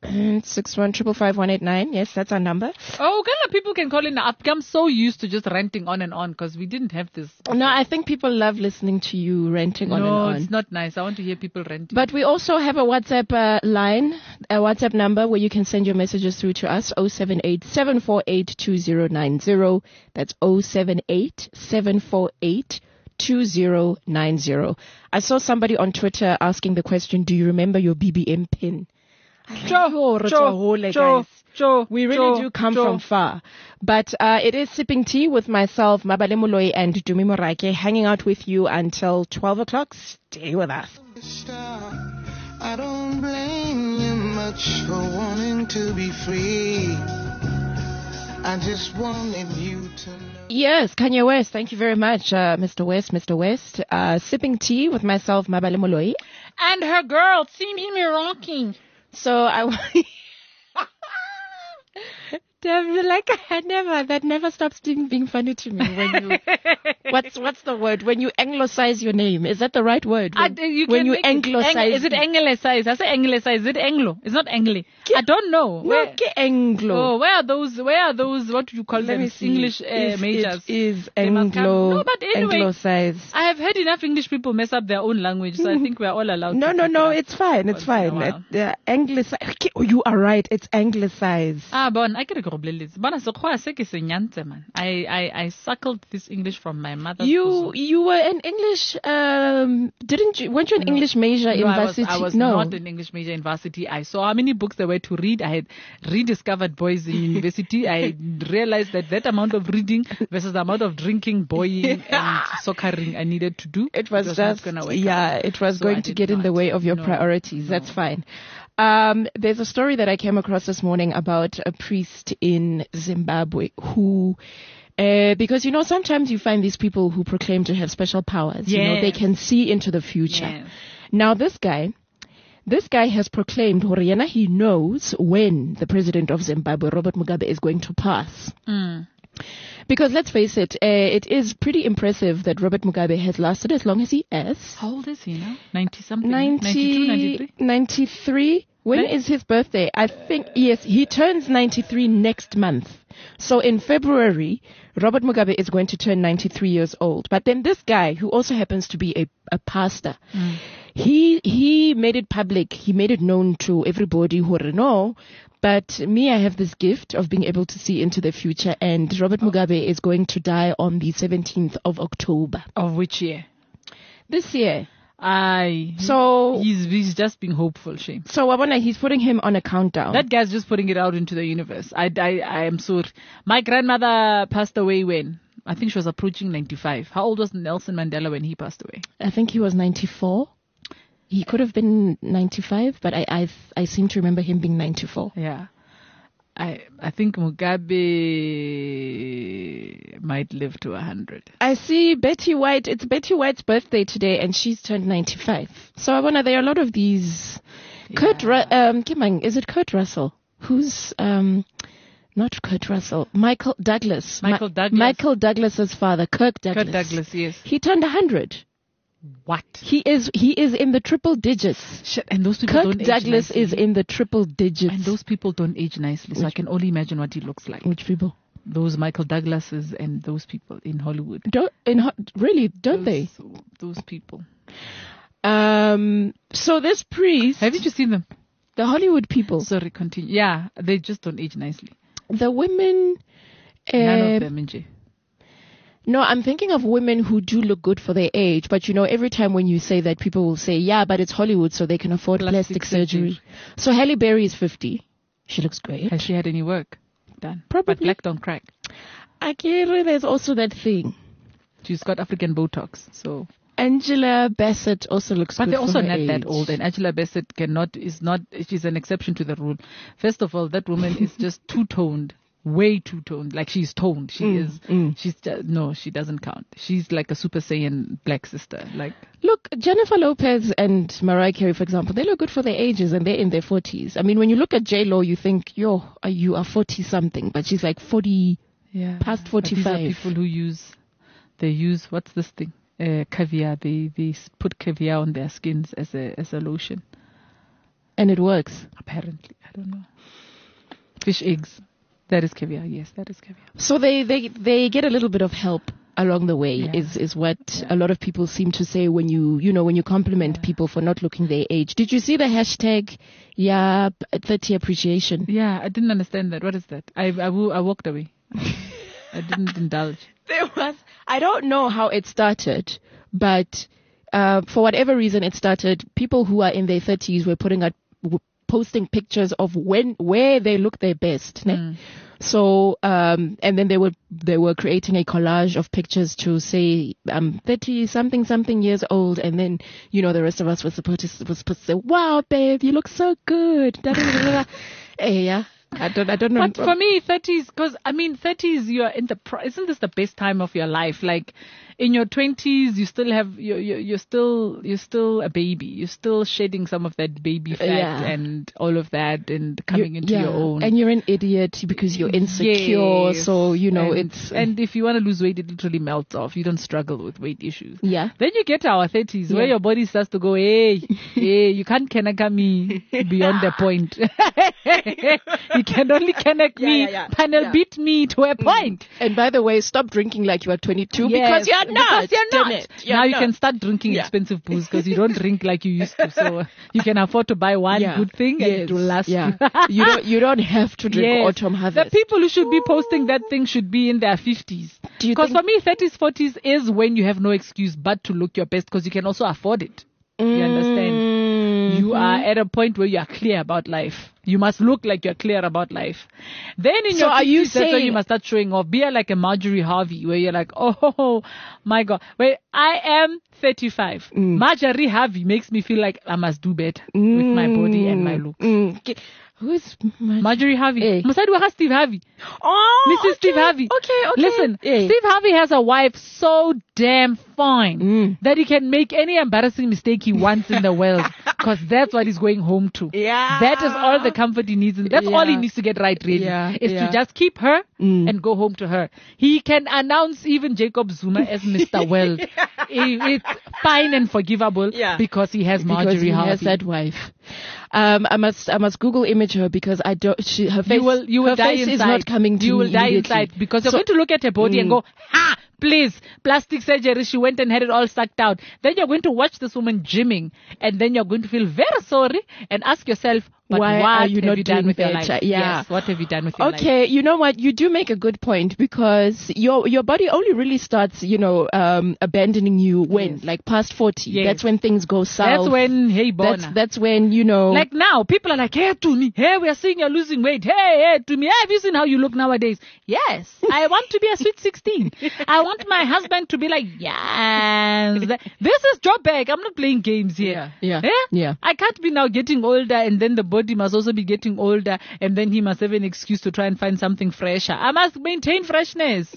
six one triple five one eight nine. Yes, that's our number. Oh, kind of people can call in. I'm so used to just ranting on and on because we didn't have this. No, I think people love listening to you ranting on and No, on. it's not nice. I want to hear people ranting. But we also have a WhatsApp uh, line, a WhatsApp number where you can send your messages through to us, oh seven eight, seven four eight, two zero nine zero. That's oh seven eight, seven four eight, two zero nine zero. I saw somebody on Twitter asking the question, do you remember your B B M pin? Joe, Joe, Joe, guys. Joe, Joe, We really Joe, do come Joe. from far. But uh, it is Sipping Tea with myself, Mabale Moloi, and Dumi Morake, hanging out with you until twelve o'clock. Stay with us. I don't blame you much for wanting to be free. I just wanted you to know. Yes, Kanye West. Thank you very much, uh, Mister West, Mister West. Uh, Sipping Tea with myself, Mabale Moloi. And her girl, see me rocking. So I want... Damn, like I never, that never stops being, being funny to me when you, what's, what's the word? When you anglicize your name. Is that the right word? When, I, you when can you make it anglicize. Ang- is it anglicize? I say anglicize. Is it Anglo? It's not Angli. I don't know. No, Where, que Anglo. oh, where are those? Where are those? What do you call Let them? me see. English uh, If majors. It is They must come- Anglo, No, but anyway, anglicize. I have heard enough English people mess up their own language, so I think we're all allowed. No, to no, pick no, it up it's fine, it's once in a fine. while. Uh, uh, anglicize. Okay, oh, you are right, it's anglicize. Ah, bon, I get a goblelets. Bona sekgowa se ke se nyantse, man. I, I, I suckled this English from my mother. You you were an English, um, didn't you, weren't you an English major in No, I was, varsity? I was no. not an English major in varsity. I saw how many books there were to read. I had rediscovered boys in university. I realized that that amount of reading versus the amount of drinking, boying, and soccering I needed to do. It was, not just, gonna work yeah, out. it was So I going to did get in the not. way of your No, priorities. That's no. fine. Um, there's a story that I came across this morning about a priest in Zimbabwe who, uh, because, you know, sometimes you find these people who proclaim to have special powers. You know, they Yes. can see into the future. Yes. Now, this guy, this guy has proclaimed, Horiana, he knows when the president of Zimbabwe, Robert Mugabe, is going to pass. Mm. Because let's face it, uh, it is pretty impressive that Robert Mugabe has lasted as long as he has. How old is he now? ninety something? ninety, ninety-two, ninety-three? ninety-three. When Nin- is his birthday? I think, yes, he turns ninety-three next month. So in February, Robert Mugabe is going to turn ninety-three years old. But then this guy, who also happens to be a, a pastor, Mm. he he made it public. He made it known to everybody who know. But me, I have this gift of being able to see into the future. And Robert Mugabe is going to die on the seventeenth of October. Of which year? This year. I. So, He's, he's just being hopeful, Shane. so Wabona, he's putting him on a countdown. That guy's just putting it out into the universe. I, I, I am sorry. My grandmother passed away when? I think she was approaching ninety-five. How old was Nelson Mandela when he passed away? I think he was ninety-four. He could have been ninety-five, but I, I, I seem to remember him being ninety-four. Yeah. I I think Mugabe might live to one hundred. I see Betty White. It's Betty White's birthday today, and she's turned ninety-five. So I wonder, there are a lot of these. Kurt, Ru- um, Kimang, is it Kurt Russell? Who's, um, not Kurt Russell, Michael Douglas. Michael Douglas. Michael Douglas's father, Kirk Douglas. Kurt Douglas, yes. He turned one hundred. What? He is, he is in the triple digits. Shit, and those people Kirk don't age Douglas nicely. is in the triple digits. And those people don't age nicely, so I can only imagine what he looks like. Which people? Those Michael Douglases and those people in Hollywood. Don't, in, Ho- really, don't those, they? Those people. Um, so this priest, Haven't you seen them? the Hollywood people, Sorry, continue. Yeah, they just don't age nicely. the women, uh, None of them, Nje. no, I'm thinking of women who do look good for their age, but you know, every time when you say that, people will say, yeah, but it's Hollywood, so they can afford plastic, Plastic surgery. surgery. So Halle Berry is fifty. She looks great. Has she had any work done? Probably. But black don't crack. Akira, there's also that thing. She's got African Botox, so. Angela Bassett also looks But good they're for also her not age. that old, and Angela Bassett cannot, is not, she's an exception to the rule. First of all, that woman is just too toned, way too toned. Like she's toned. She Mm, is, mm. she's just, no, she doesn't count. She's like a Super Saiyan black sister. Like, Look, Jennifer Lopez and Mariah Carey, for example, they look good for their ages and they're in their forties. I mean, when you look at J-Lo, you think, yo, uh, you are forty-something, but she's like forty, yeah. past But these are forty-five. people who use, they use, what's this thing? Uh, caviar. They, they s- put caviar on their skins as a, as a lotion. And it works. Apparently. I don't know. Fish eggs. That is caviar. Yes, that is caviar. So they, they, they get a little bit of help along the way, Yeah. is, is what Yeah. a lot of people seem to say when you, you know, when you compliment Yeah. people for not looking their age. Did you see the hashtag, yeah, thirty appreciation? Yeah, I didn't understand that. What is that? I, I, wo- I walked away. I didn't indulge. There was, I don't know how it started, but uh, for whatever reason it started, people who are in their thirties were putting out, w- posting pictures of when, where they look their best. Ne? Mm. So, um, and then they were, they were creating a collage of pictures to say, I'm thirty something, something years old. And then, you know, the rest of us were supposed to, was supposed to say, wow, babe, you look so good. Da, da, da, da, da. Eh, yeah. I don't, I don't know. But for me, thirties, because I mean, thirties, you are in the, pri- isn't this the best time of your life? Like in your twenties, you still have, you're, you're, you're still, you're still a baby. You're still shedding some of that baby fat Yeah. and all of that and coming You- into yeah. your own. And you're an idiot because you're insecure. Yes. So, you know, and, it's, and if you want to lose weight, it literally melts off. You don't struggle with weight issues. yeah. Then you get to our thirties where Yeah. your body starts to go, hey, hey, you can't kanaka me beyond the point. You can only kanak Yeah, me, yeah, yeah. panel Yeah. beat me to a point. And by the way, stop drinking like you are twenty-two Yes, because you're not. Because you're damn not. it. You're Now you not. can start drinking Yeah. expensive booze because you don't drink like you used to. So uh, you can afford to buy one Yeah. good thing and Yes. it will last Yeah. you. you don't. You don't have to drink Yes. autumn The harvest. people who should be posting that thing should be in their fifties. Do you Because think- for me, thirties, forties is when you have no excuse but to look your best because you can also afford it. You understand? Mm-hmm. You are at a point where you are clear about life. You must look like you're clear about life. Then in So your are you fifties, that's when saying- you must start showing off. Be like a Marjorie Harvey where you're like, oh my God. Wait, I am thirty-five. Mm. Marjorie Harvey makes me feel like I must do better with my body and my look. Mm. Ki- Who's Marjorie? Marjorie Harvey. Eh. Mosadi wa ga Steve Harvey. Oh, Missus okay, Steve Harvey. Okay, okay. Listen, Eh. Steve Harvey has a wife so damn fine Mm. that he can make any embarrassing mistake he wants in the world because that's what he's going home to. Yeah. That is all the comfort he needs. That's all he Yeah. needs to get right, really, Yeah, is yeah. to just keep her Mm. and go home to her. He can announce even Jacob Zuma as Mister World. It- it's fine and forgivable Yeah. because he has Marjorie because he Harvey. has that wife. Um, I must, I must Google image her because I don't. She, her face, you will, you will her die face inside. is not coming to you me will die immediately. inside because you're So- going to look at her body and Mm. go, ha, please, plastic surgery. She went and had it all sucked out. Then you're going to watch this woman gymming, and then you're going to feel very sorry and ask yourself, but Why what are you have not you done doing with your better? life? Yeah. Yes, what have you done with your life? Okay, you know what? You do make a good point because your your body only really starts, you know, um, abandoning you when, Yes. like past forty. Yes. That's when things go south. That's when, hey, That's Bona. that's when you know. Like now, people are like, hey, to me, hey, we are seeing you're losing weight. Hey, hey, to me, hey, have you seen how you look nowadays? Yes, I want to be a sweet sixteen. I want my husband to be like, yes, this is Joburg. I'm not playing games here. Yeah, yeah, Eh? yeah. I can't be now getting older and then the body must also be getting older and then he must have an excuse to try and find something fresher. I must maintain freshness.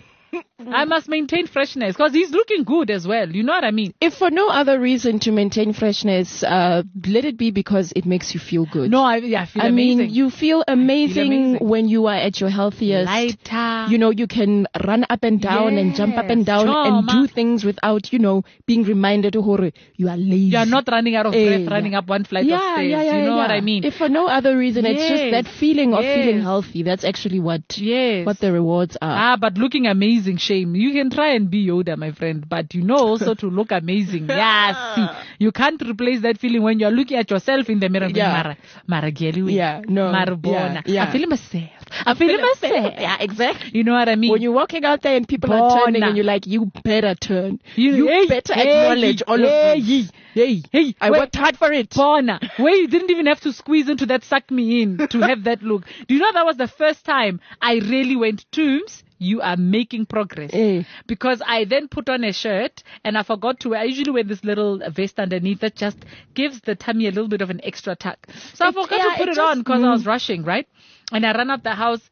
I must maintain freshness because he's looking good as well. You know what I mean? If for no other reason to maintain freshness, uh, let it be because it makes you feel good. No, I, yeah, I feel I amazing. mean, you feel amazing, amazing. when you are at your healthiest. Lighter. You know, you can run up and down and jump up and Yes, down and Choma. do things without, you know, being reminded, oh, you are lazy. You are not running out of Eh, breath, running yeah. up one flight yeah, of stairs. yeah, yeah, you know yeah. what I mean? If for no other reason, it's just Yes. that feeling of feeling Yes. healthy. That's actually what Yes. what the rewards are. Ah, but looking amazing, shame. You can try and be Yoda, my friend, but you know also to look amazing. Yeah, see, you can't replace that feeling when you're looking at yourself in the mirror. Yeah. Mara, Mara, Gelu, Yeah, no, Mara, yeah, Bona. yeah. I'm feeling myself. I'm feeling myself. Yeah, exactly. You know what I mean? When you're walking out there and people are turning Bona. and you're like, you better turn. You- You, hey, better hey, acknowledge all hey, of them. Hey, hey, I wait. worked hard for it. Bona, where you didn't even have to squeeze into that suck me in to have that look. Do you know that was the first time I really went, Toombs, you are making progress. Eh. Because I then put on a shirt and I forgot to wear, I usually wear this little vest underneath that just gives the tummy a little bit of an extra tuck. So I It- forgot yeah, to put it it, just- on because I was rushing, right? And I ran up the house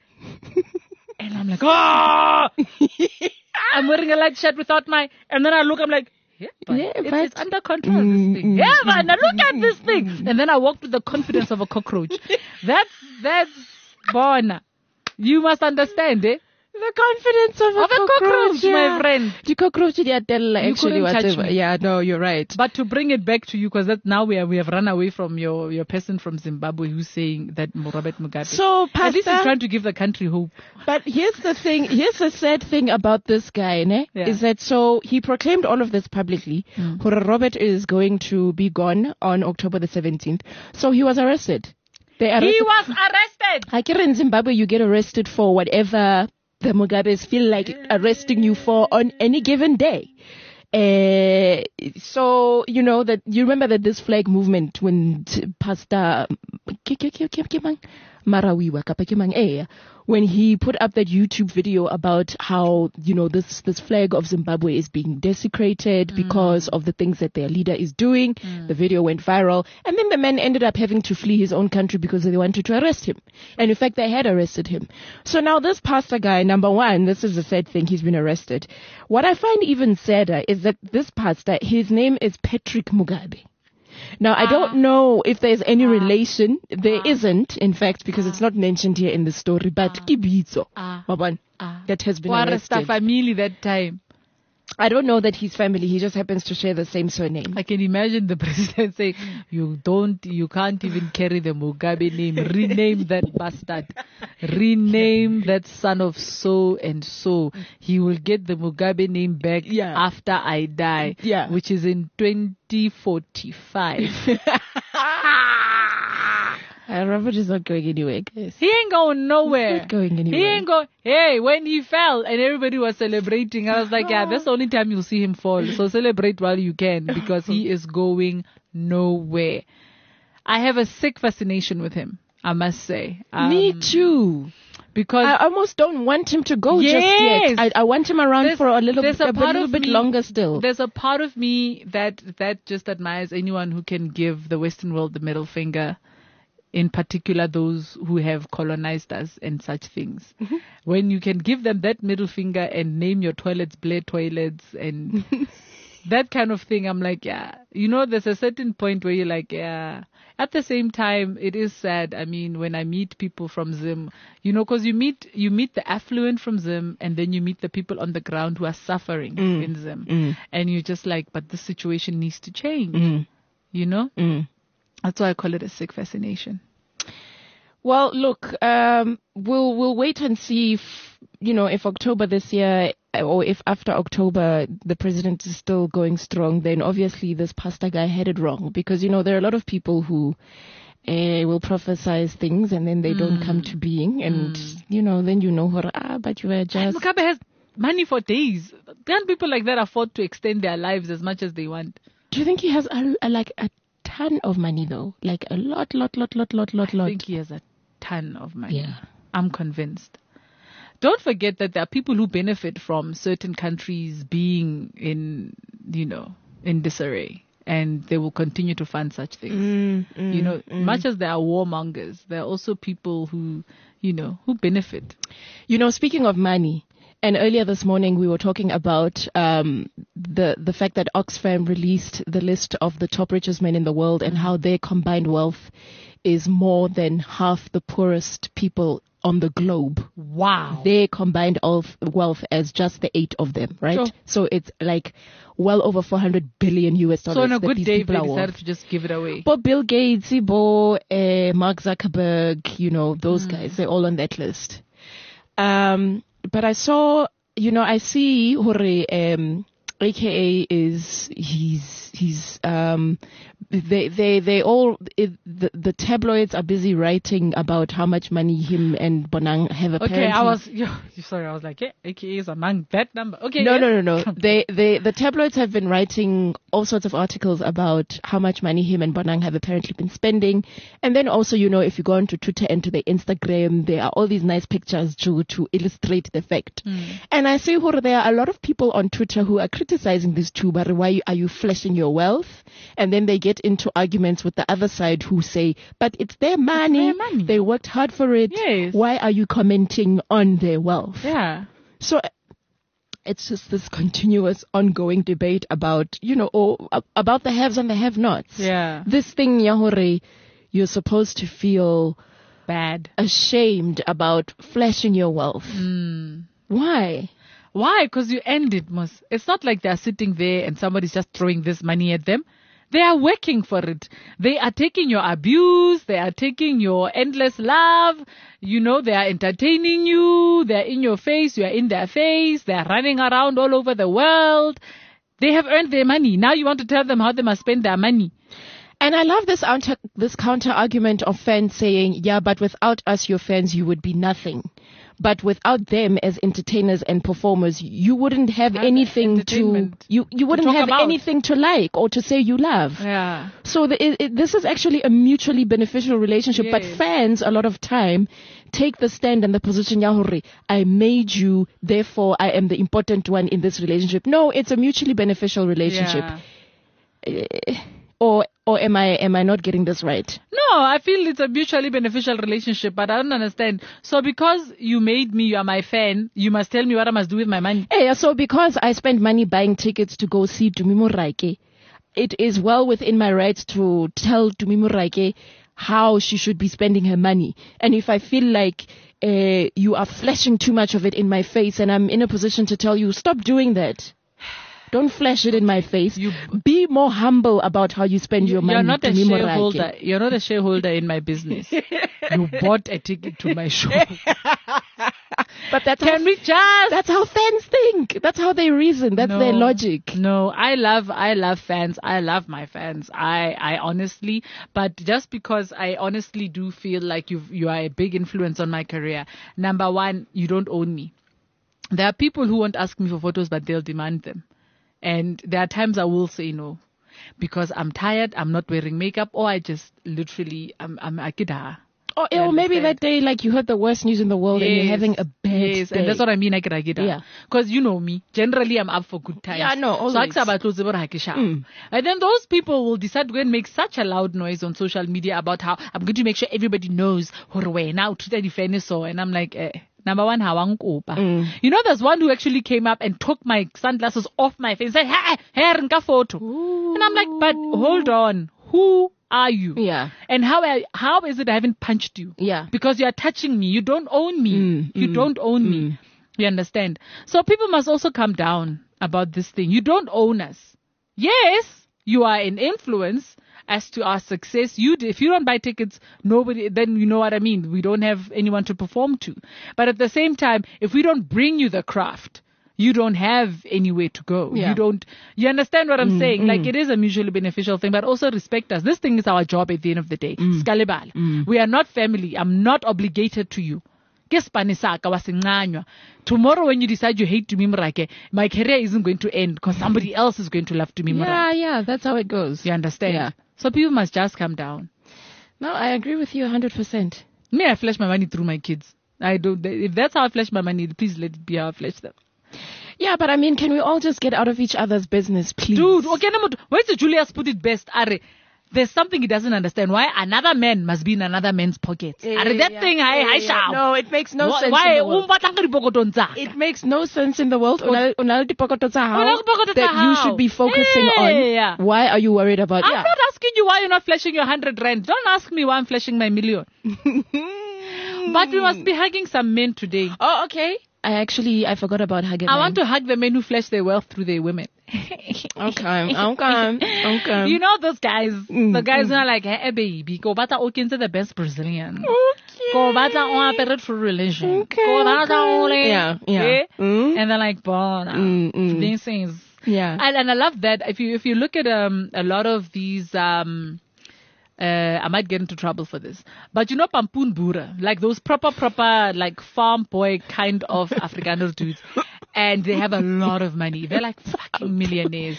and I'm like, oh! I'm wearing a light shirt without my, and then I look, I'm like, yeah, but Yeah, it's, but- it's under control, this Mm, thing. mm, Yeah, man, now look at this thing. And then I walked with the confidence of a cockroach. That's, that's, Bona. You must understand, eh? The confidence of a Of a cockroach, my yeah. friend. The cockroach, yeah, tell You actually couldn't touch whatever. me. Yeah, no, you're right. But to bring it back to you, because that now we are, we have run away from your, your person from Zimbabwe who's saying that Robert Mugabe. So, At least he's Pastor, trying to give the country hope. but here's the thing, here's the sad thing about this guy, ne? Yeah. Is that so he proclaimed all of this publicly. Mm. Hore Robert is going to be gone on October the seventeenth. So he was arrested. They arrested. He was arrested. Like here in Zimbabwe, you get arrested for whatever the Mugabes feel like arresting you for on any given day. Uh, so, you know, that you remember that this flag movement when t- Pastor Marawiwa Kapa Kemang, eh, when he put up that YouTube video about how, you know, this, this flag of Zimbabwe is being desecrated Mm. because of the things that their leader is doing. The video went viral. And then the man ended up having to flee his own country because they wanted to arrest him. And in fact, they had arrested him. So now this pastor guy, number one, this is the sad thing, he's been arrested. What I find even sadder is that this pastor, his name is Patrick Mugabe. Now, I don't know if there's any relation. There isn't, in fact, because it's not mentioned here in the story. But Kibizo, Ah. Waban, Ah. that has been Foresta arrested. family that time. I don't know that he's family. He just happens to share the same surname. I can imagine the president saying, you don't, you can't even carry the Mugabe name. Rename that bastard. Rename that son of so and so. He will get the Mugabe name back Yeah. after I die. Yeah. Which is in twenty forty-five. Uh, Robert is not going anywhere, guys. He ain't going nowhere. He's not going He anywhere. ain't going. Hey, when he fell and everybody was celebrating, I was like, yeah, that's the only time you'll see him fall. So celebrate while you can because he is going nowhere. I have a sick fascination with him, I must say. Me Um, too. Because I almost don't want him to go just Yes. yet. I, I want him around There's- for a little, there's a, a part little of bit me- longer still. there's a part of me that that just admires anyone who can give the Western world the middle finger in particular those who have colonized us and such things. Mm-hmm. When you can give them that middle finger and name your toilets Blair toilets and that kind of thing, I'm like, yeah, you know, there's a certain point where you're like, yeah. At the same time, it is sad. I mean, when I meet people from Zim, you know, because you meet you meet the affluent from Zim, and then you meet the people on the ground who are suffering Mm. in Zim, Mm. and you're just like, but this situation needs to change. Mm. You know, Mm. that's why I call it a sick fascination. Well, look, um, we'll we'll wait and see if, you know, if October this year, or if after October the president is still going strong, then obviously this pastor guy had it wrong, because, you know, there are a lot of people who uh, will prophesize things and then they don't come to being, and you know, then you know, ah, but you were just. Mugabe has money for days. Can't people like that afford to extend their lives as much as they want? Do you think he has a, a, like a ton of money though? Like a lot, lot, lot, lot, lot, lot, lot. I think he has a ton of money. Yeah. I'm convinced. Don't forget that there are people who benefit from certain countries being in, you know, in disarray, and they will continue to fund such things. Mm, mm, You know, mm. much as there are warmongers, there are also people who, you know, who benefit. You know, speaking of money, and earlier this morning we were talking about um, the the fact that Oxfam released the list of the top richest men in the world, and how their combined wealth is more than half the poorest people on the globe. Wow. Their combined of wealth as just the eight of them, right? Sure. So it's like well over four hundred billion U S dollars. So on a that good these day, people they are worth. decided to just give it away. But Bill Gates, Bo, uh, Mark Zuckerberg, you know, those guys, they're all on that list. Um, but I saw, you know, I see Hore, um, A K A is, he's, he's, um, they, they, they all, it, the, the tabloids are busy writing about how much money him and Bonang have apparently. Okay, I was, yeah, sorry, I was like, yeah, A K A is among that number. Okay. No, yes. no, no, no. They, they, the tabloids have been writing all sorts of articles about how much money him and Bonang have apparently been spending. And then also, you know, if you go onto Twitter and to the Instagram, there are all these nice pictures to, to illustrate the fact. And I see who there are a lot of people on Twitter who are criticizing this too, but why are you flashing your wealth? And then they get into arguments with the other side who say, but it's their money. their money. They worked hard for it. Yes. Why are you commenting on their wealth? Yeah. So it's just this continuous ongoing debate about, you know, or, about the haves and the have-nots. Yeah. This thing, Yahore, you're supposed to feel Bad. ashamed about flashing your wealth. Mm. Why? Why? Because you end it, Mos. It's not like they're sitting there and somebody's just throwing this money at them. They are working for it. They are taking your abuse. They are taking your endless love. You know, they are entertaining you. They're in your face. You are in their face. They are running around all over the world. They have earned their money. Now you want to tell them how they must spend their money. And I love this counter, this counter argument of fans saying, yeah, but without us, your fans, you would be nothing. But without them as entertainers and performers, you wouldn't have Have anything to, entertainment you, you wouldn't talk have about. anything to like or to say you love. Yeah. So the, it, it, this is actually a mutually beneficial relationship. But Yes. fans, a lot of time, take the stand and the position, Yahore, I made you, therefore I am the important one in this relationship. No, it's a mutually beneficial relationship. Yeah. Eh, Or, or am I, am I not getting this right? No, I feel it's a mutually beneficial relationship, but I don't understand. So because you made me, you are my fan, you must tell me what I must do with my money. Hey, so because I spend money buying tickets to go see Dumimo Raike, it is well within my rights to tell Dumimo Raike how she should be spending her money. And if I feel like uh, you are flashing too much of it in my face, and I'm in a position to tell you, stop doing that. Don't flash it in my face. You- Be more humble about how you spend your money. You're not a Dumimo Raike. shareholder. You're not a shareholder in my business. You bought a ticket to my show. But that's Can how, we just? that's how fans think. That's how they reason. That's No. their logic. No, I love, I love fans. I love my fans. I, I honestly, but just because I honestly do feel like you, you are a big influence on my career. Number one, you don't own me. There are people who won't ask me for photos, but they'll demand them. And there are times I will say no because I'm tired, I'm not wearing makeup, or I just literally, I'm, I'm akida. Or, You or maybe understand? that day, like, you heard the worst news in the world and you're Yes. having a bad Yes, day. and that's what I mean. I get, I get Yeah. Because you know me. Generally, I'm up for good times. Yeah, no, So always. I about mm. Mm. And then those people will decide to go and make such a loud noise on social media about how I'm going to make sure everybody knows who now to the fairness. So, and I'm like, eh. Number one, hawangupa. Mm. You know, there's one who actually came up and took my sunglasses off my face and said, hey, hey, nka photo. Ooh. And I'm like, but hold on. Who are you? Yeah. And how I, how is it I haven't punched you? Yeah. Because you are touching me. You don't own me. Mm, you mm, don't own mm. me. You understand? So people must also come down about this thing. You don't own us. Yes, you are an influence as to our success. You, if you don't buy tickets, nobody, then you know what I mean. We don't have anyone to perform to. But at the same time, if we don't bring you the craft, you don't have anywhere to go. Yeah. You don't, you understand what I'm Mm, saying? mm. Like, it is a mutually beneficial thing, but also respect us. This thing is our job at the end of the day. Skalebala. Mm. We are not family. I'm not obligated to you. Ke spane saka wa senganywa. Tomorrow when you decide you hate Tumi Morake, my career isn't going to end because somebody else is going to love Tumi Morake. Yeah, yeah, that's how it goes. You understand? Yeah. So people must just come down. No, I agree with you one hundred percent. Me, I flash my money through my kids. I don't, if that's how I flash my money, please let it be how I flash them. Yeah, but I mean, can we all just get out of each other's business, please? Dude, okay, no, where's the Julius put it best? Are, there's something he doesn't understand. Why another man must be in another man's pockets. Yeah, Are, that yeah, thing, yeah, I, I yeah. shall. No, it makes no Why- sense Why? in the world. umbatla ka dipokoto tsa ka? It makes no sense in the world. Una- una le dipokoto tsa hao Una le dipokoto tsa that you hao. should be focusing Yeah. on. Why are you worried about? I'm yeah. not asking you why you're not flashing your hundred rand. Don't ask me why I'm flashing my million. But we must be hugging some men today. Oh, okay. I actually I forgot about hugging. I want to hug the men who flash their wealth through their women. Okay, okay, okay. You know those guys, Mm, the guys mm. who are like, hey baby, go bata o kentse the best Brazilian. Okay. Go bata o apere for religion. Okay, Go bata o okay. le- Yeah, yeah. Eh? Mm. And they're like, bona. Mm, mm. This is. Yeah. And, and I love that. If you if you look at um a lot of these um uh I might get into trouble for this, but you know Pampoen Boere, like those proper proper like farm boy kind of Afrikaner dudes, and they have a lot of money. They're like fucking millionaires.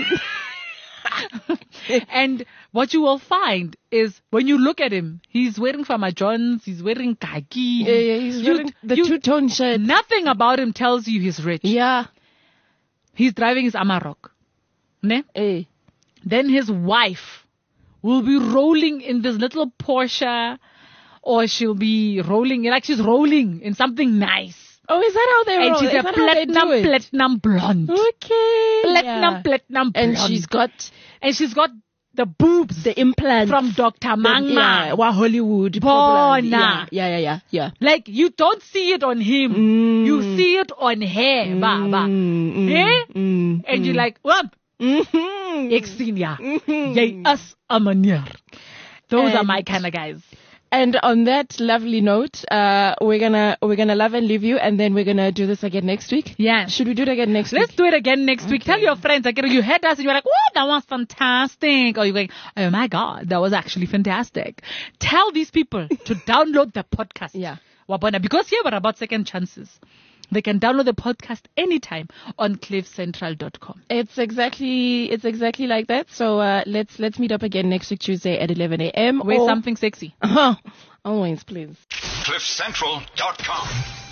And what you will find is when you look at him, he's wearing Farmer Johns, he's wearing khaki. Yeah, yeah, he's You- wearing the you- two-tone shirt. Nothing about him tells you he's rich. Yeah. He's driving his Amarok. Ne? Eh. Then his wife will be rolling in this little Porsche, or she'll be rolling, like she's rolling in something nice. Oh, is that how they And roll? she's Is a that how they do platinum, it? platinum blonde. Okay. Platinum, yeah. platinum blonde. And she's got and she's got the boobs the implants from Doctor the- Mangma. Yeah, wa Hollywood. Bona. Yeah, yeah, yeah, yeah, yeah. Like, you don't see it on him. Mm. You see it on her, baba. Mm, mm, Eh? mm, And mm. you're like, what? Mhm. Ek sien ja. Mhm. Jy is 'n meneer. Those are And- my kind of guys. And on that lovely note, uh, we're gonna we're gonna love and leave you, and then we're gonna do this again next week. Yeah. Should we do it again next Let's week? do it again next week. Tell your friends. Like, you heard us and you're like, oh, that was fantastic. Or you're going, oh my God, that was actually fantastic. Tell these people to download the podcast. Yeah. Wabona. Because here we're about second chances. They can download the podcast anytime on cliff central dot com. It's exactly it's exactly like that. So uh, let's let's meet up again next week Tuesday at eleven a.m. Wear or- something sexy. Uh-huh. Always, please. cliff central dot com